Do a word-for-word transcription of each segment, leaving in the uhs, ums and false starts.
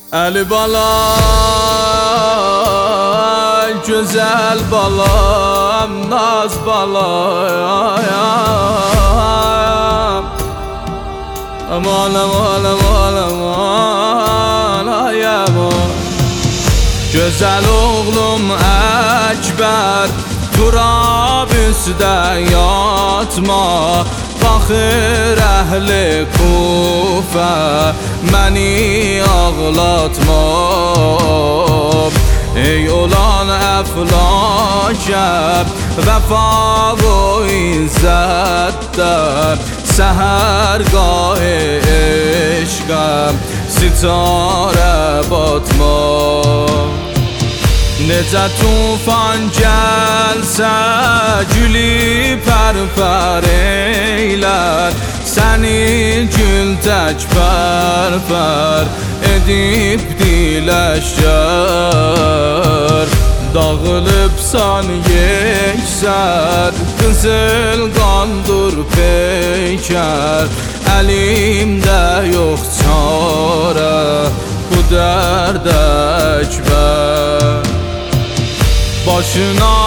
Ali bala, güzel balam, naz balam. Aman aman aman aman ay aman. Güzel oğlum Ekber, turab üstə yatma. Baxır əhli Kufə, məni ağlatma. Ey olan əflakəm, vəfa və izzətdən. Səhərgah-ı eşqəm, sitarə batma. Necə tufan gəlsə, gülü pərpər eylər. Səni gül tək pərpər edib diləşər. Dağılıbsan yeksər, qızıl qandır peykər. Əlimdə yox çarə, bu dərdə əkbər. Başına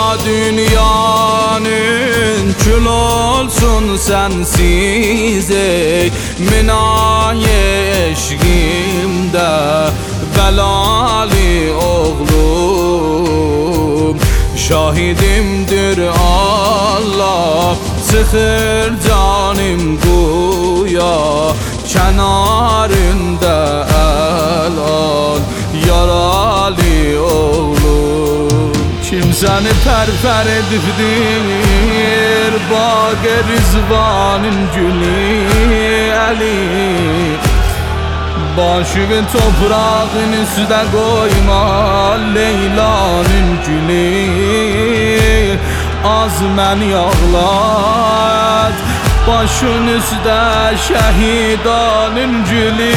dünyanın kül olsun sensiz ey. Minaye eşqimdə bəlali oğlum. Şahidimdir Allah, sıxır canım quya. Kənarında əl al, yaralı oğlum. Kim səni pərpər edibdir, Baqi Rizvanın gülü Əli. Başını toprağın üstə qoyma, Leylanın gülü. Az məni ağlat, başın üstə şəhidanın gülü.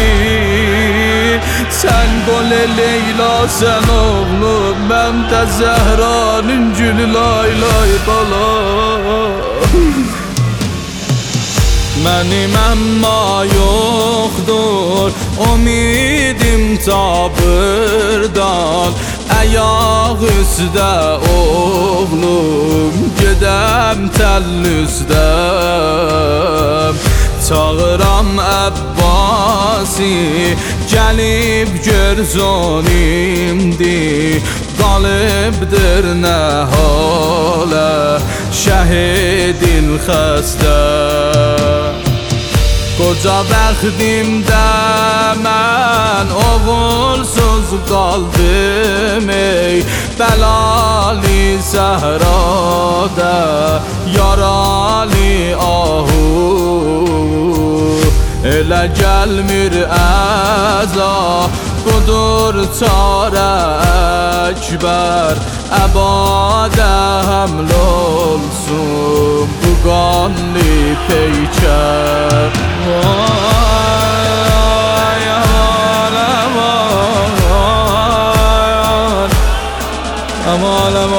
Sen gole Leyla, sen oğlum, mən də Zəhranın gülü. Lay lay bala, mənim əmma yoxdur umidim tabırdan. Ayaq üstə oğlum, gedəm təll üstə. Çağıram Əbbasi, gəlib gör zonimdir. Qalıbdır nə halə, şəhidin xəstə. Qoca bəxtimdə mən oğulsuz qaldım ey. Bəlali səhrada, yaralı ahu. Elə gəlmir əza, budur çarə əkbər. Əbadə həml olsun bu qanlı peykər. Vay aman aman, aman aman.